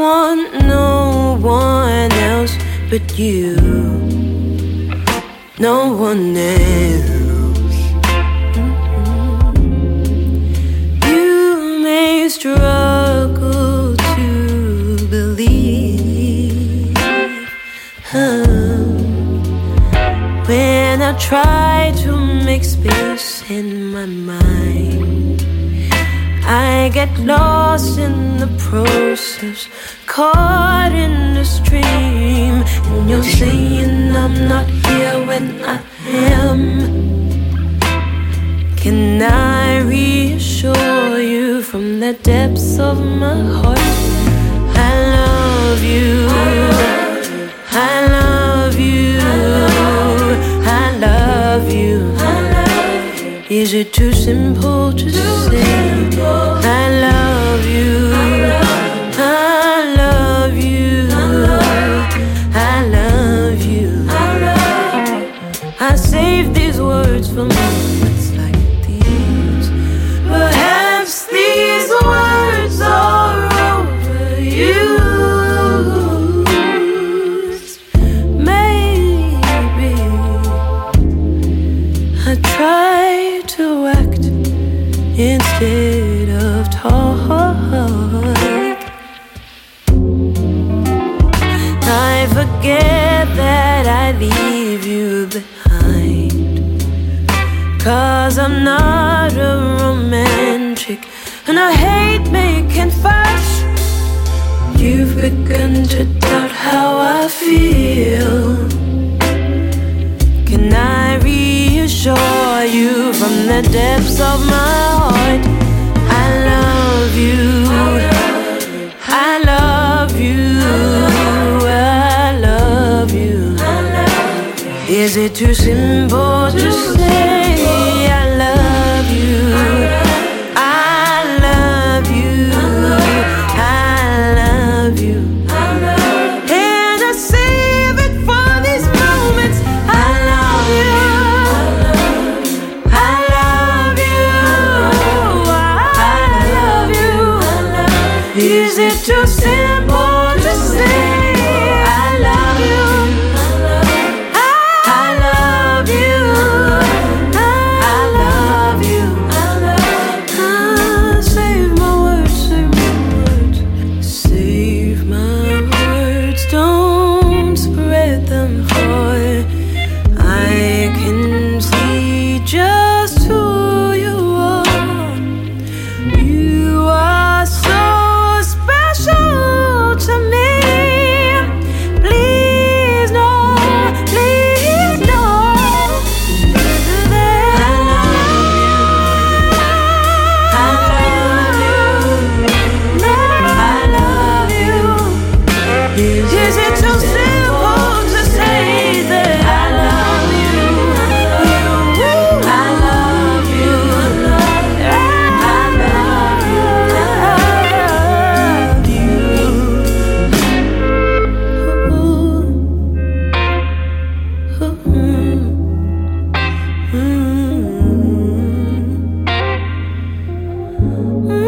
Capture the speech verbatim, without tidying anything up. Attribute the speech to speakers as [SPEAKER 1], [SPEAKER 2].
[SPEAKER 1] want no one else but you. No one else. Mm-hmm. You may struggle to believe, huh? When I try to make space in my mind, I get lost in the process, caught in the stream. And you're saying I'm not here when I am. Can I reassure you from the depths of my heart? I love you, I love you, I love you. Is it too simple to say I love you, I love you, I love you? I save these words for moments like these. Perhaps these words are overused. Maybe I try to act instead of talk. I forget that I leave you behind, 'cause I'm not a romantic, and I hate making fuss. You've begun to doubt how I feel. Can I reassure you from the depths of my heart? I love you, I love you, I love you. Is it too simple to say I love you, I love you, I love you? And I save it for these moments. I love you, I love you, I love you. Is it too simple to say I love you? I love you, I love you. Ah, save my words, save my words, save my words. Don't spread them, for I can see just who you are. You are so special to me. Please no, please no. I love you, I love you. Is it too simple to say that I love you? I love you, I love you, I love you. Ooh, ooh, ooh.